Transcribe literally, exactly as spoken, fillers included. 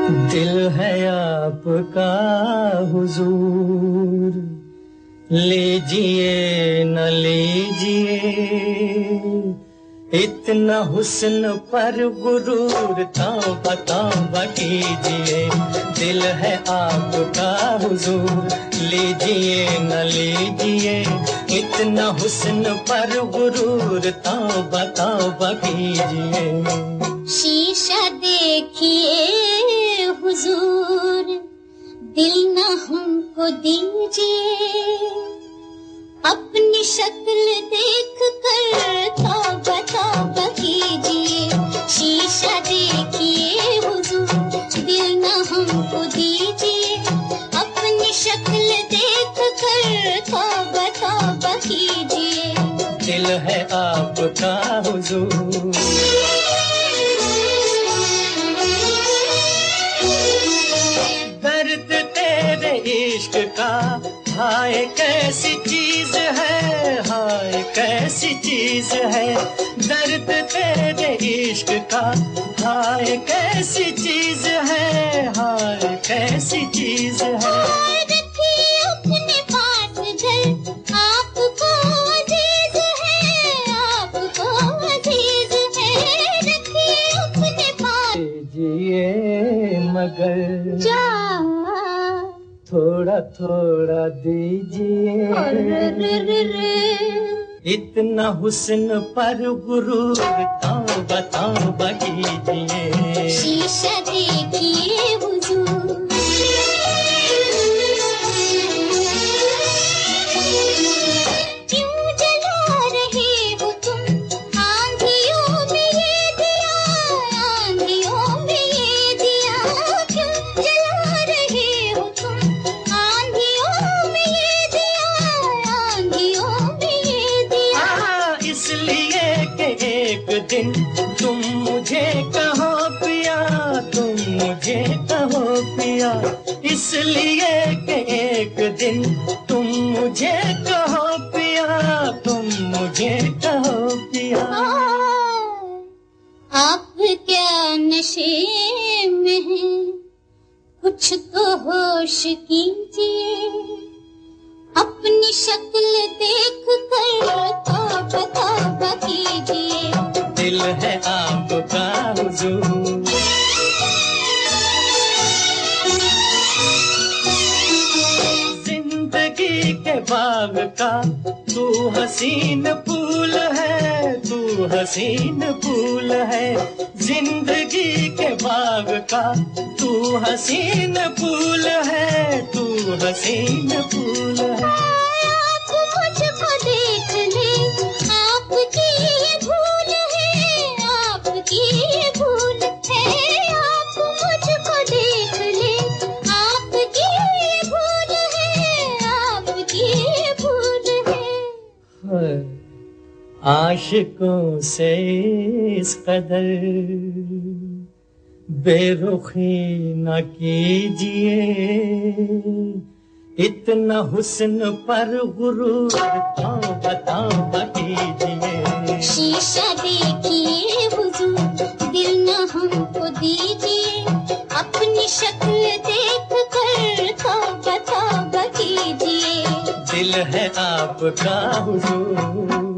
दिल है आपका हुजूर, लीजिए न लीजिए, इतना हुस्न पर गुरूर, तौबा तौबा कीजिए। दिल है आपका हुजूर, लीजिए न लीजिए, इतना हुस्न पर गुरूर, तौबा तौबा कीजिए। शीशा देखिए हुजूर, दिल न हमको दीजिए, अपनी शक्ल देख कर तौबा तौबा कीजिए। शीशा देखिए हुजूर, दिल न हमको दीजिए, अपनी शक्ल देख कर तौबा तौबा कीजिए। दिल है आपका हुजूर, दर्द तेरे इश्क का, हाय कैसी चीज है, हाय कैसी चीज है। दर्द तेरे इश्क का, हाय कैसी चीज है, हाय कैसी चीज है। रखिए अपने पास घर, आपको अजीज है, आपको अजीज है। रखिए अपने पास, जिए मगर जा थोड़ा थोड़ा दीजिए, इतना हुस्न पर गुरूर, तौबा तौबा कीजिए। शीशा देखिए हुजूर, क्यों जला रहे हो तुम आंधियों में ये दिया, आंधियों में ये दिया। क्यों जला रहे हो तुम आंधियों में ये दिया, आंधियों में ये दिया। हाँ, इसलिए कि एक दिन तुम मुझे कहो पिया, तुम मुझे कहो पिया। इसलिए कि एक दिन तुम मुझे कहो पिया, तुम मुझे कहो पिया। आप क्या नशे में हैं, कुछ तो होश कीजिए, अपनी शक्ल देख कर तौबा तौबा कीजिए। दिल है आपका हुजूर, जिंदगी के बाग का तू हसीन फूल है, तू हसीन फूल है। जिंदगी के बाग का तू हसीन फूल है, तू हसीन फूल है। आप मुझको देख ले, आपकी ये भूल है, आपकी ये भूल है। आप मुझको देख ले, आपकी ये भूल है, आपकी ये भूल है। आशिकों से इस कदर बेरुखी न कीजिए, इतना हुस्न पर गुरूर, तौबा तौबा कीजिए। शीशा देखिए हुजूर, दिल न हमको दीजिए, अपनी शक्ल देख कर तौबा तौबा कीजिए। दिल है आपका हुजूर,